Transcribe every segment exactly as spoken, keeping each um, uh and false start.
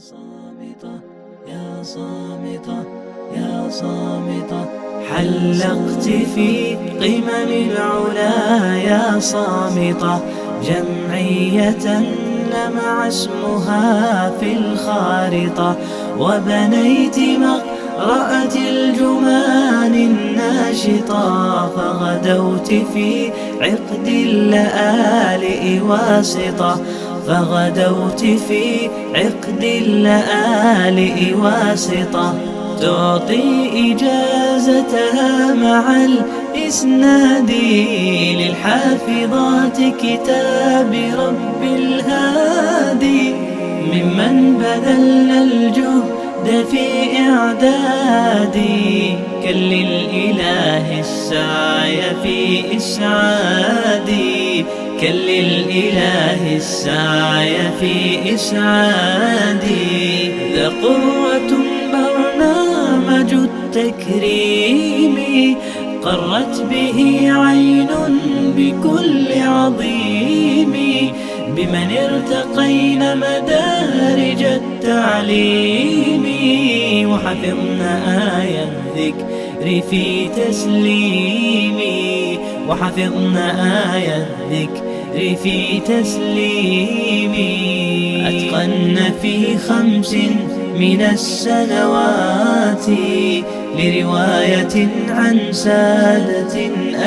صامتة يا صامتة يا صامتة، حلقت في قمم العلا يا صامتة، جمعية لمع اسمها في الخارطة، وبنيت مقرأة الجمان الناشطة، فغدوت في عقد اللآلئ واسطة، فغدوت في عقد اللآلئ واسطة، تعطي إجازتها مع الإسناد للحافظات كتاب رب الهادي، ممن بذل الجهد في إعدادي، كل للإله السعي في إسعادي، كل للإله السعي في إسعادي. ذا قرة برنامج التكريم، قرت به عين بكل عظيم، بمن ارتقينا مدارج التعليم، وحفظنا آية الذكر في تسليمي، وحفظنا آية الذكر في تسليمي. أتقن في خمس من السنوات لرواية عن سادة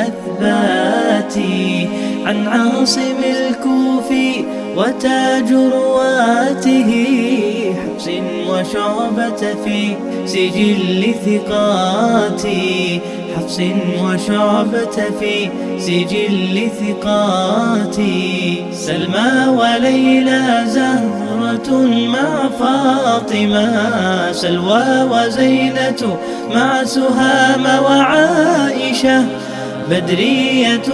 أثبات، عن عاصم الكوفي وتاج رواته، حفص وشعبة في سجل ثقاتي، حفص وشعبة في سجل ثقاتي. سلمى وليلى زهرة مع فاطمة، سلوى وزينة مع سهام وعائشة، بدرية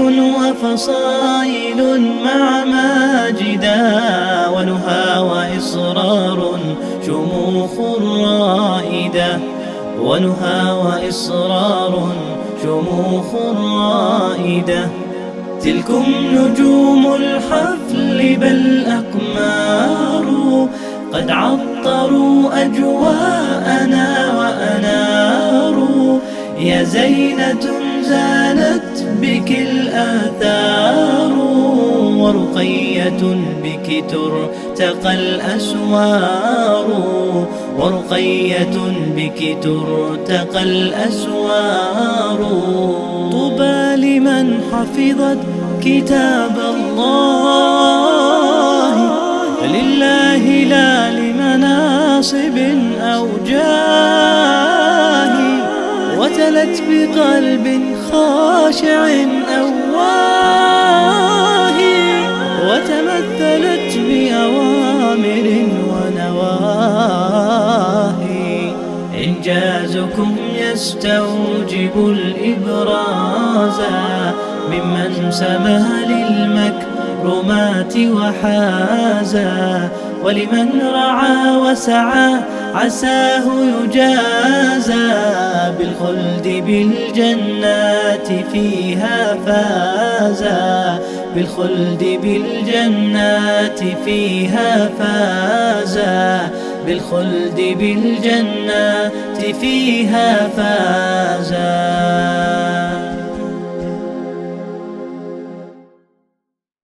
وفصائل مع ماجدا، ونهى وإصرار شموخ رائدة، ونهى وإصرار شموخ رائدة. تلكم نجوم الحفل بل أقمار، قد عطروا أجواءنا وأناروا، يا زينة زانت بك الآثار، ورقية بك ترتقى الأسوار، ورقية بك ترتقى الأسوار. طوبى لمن حفظت كتاب الله لله لا لمناصب أو جاه، وتلت بقلب خاشع أواه، وتمثلت بأوامر ونواهي. إنجازكم يستوجب الإبراز ممن سمى للمكرمات وحازا، ولمن رعى وسعى عساه يجازى، بالخلد بالجنات فيها فازا، بالخلد بالجنات فيها فازا، بالخلد بالجنات فيها فازا.